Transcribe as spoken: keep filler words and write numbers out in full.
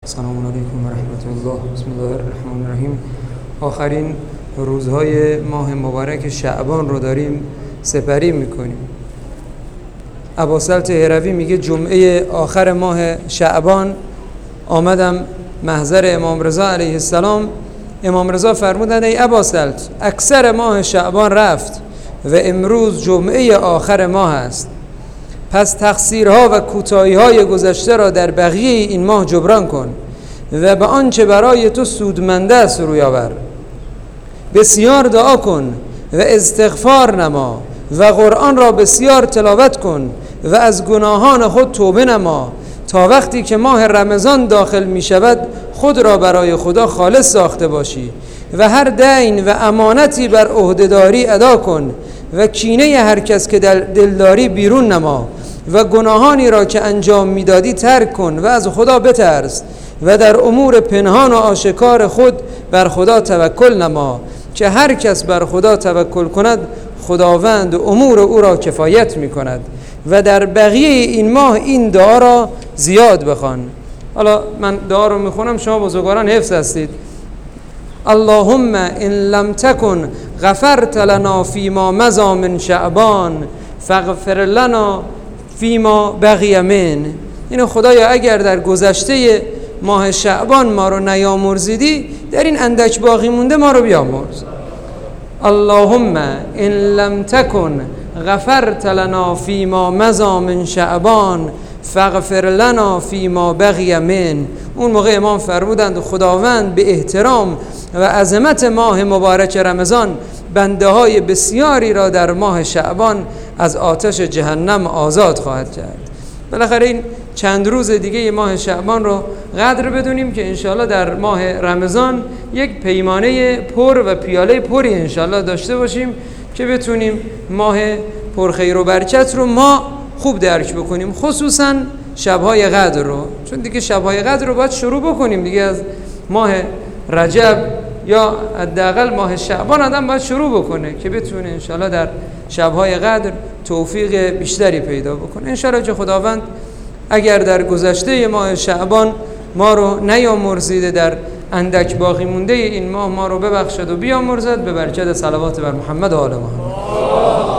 سلام علیکم و رحمت الله. بسم الله الرحمن الرحیم. آخرین روزهای ماه مبارک شعبان رو داریم سپری میکنیم. ابوسلط هروی میگه جمعه آخر ماه شعبان آمدم محضر امام رضا علیه السلام. امام رضا فرمودند ای ابوسلط، اکثر ماه شعبان رفت و امروز جمعه آخر ماه است، پس تقصیرها و کوتاهی‌های گذشته را در بقیه این ماه جبران کن و به آنچه برای تو سودمنده است روی آور. بسیار دعا کن و استغفار نما و قرآن را بسیار تلاوت کن و از گناهان خود توبه نما تا وقتی که ماه رمضان داخل می شود خود را برای خدا خالص ساخته باشی و هر دین و امانتی بر عهده‌داری ادا کن و کینه هر کس که دلداری بیرون نما و گناهانی را که انجام میدادی ترک کن و از خدا بترس و در امور پنهان و آشکار خود بر خدا توکل نما که هر کس بر خدا توکل کند خداوند امور او را کفایت می کند و در بقیه این ماه این دعا را زیاد بخوان. حالا من دعا رو میخونم، شما بزرگواران حفظ هستید. اللهم ان لم تکن غفرت لنا فیما مضی من شعبان فاغفر لنا فیما بقی من. اینو خدایا اگر در گذشته ماه شعبان ما رو نیامرزیدی، در این اندک باقی مونده ما رو بیامرز. اللهم ان لم تکن غفرت لنا فیما مضی من شعبان فاغفر لنا فیما بقی من. اون موقع امام فرمودند خداوند به احترام و عظمت ماه مبارک رمضان بنده های بسیاری را در ماه شعبان از آتش جهنم آزاد خواهد کرد. بالاخره این چند روز دیگه ماه شعبان رو قدر بدونیم که انشالله در ماه رمضان یک پیمانه پر و پیاله پری انشالله داشته باشیم که بتونیم ماه پرخیر و برکت رو ما خوب درک بکنیم، خصوصا شب‌های قدر رو، چون دیگه شب‌های قدر رو باید شروع بکنیم دیگه. از ماه رجب یا حداقل ماه شعبان آدم باید شروع بکنه که بتونه انشالله در شب‌های قدر توفیق بیشتری پیدا بکنه. انشالله که خداوند اگر در گذشته ماه شعبان ما رو نیامرزیده، در اندک باقی مونده این ماه ما رو ببخشد و بیامرزد به برکت صلوات بر محمد و آل محمد.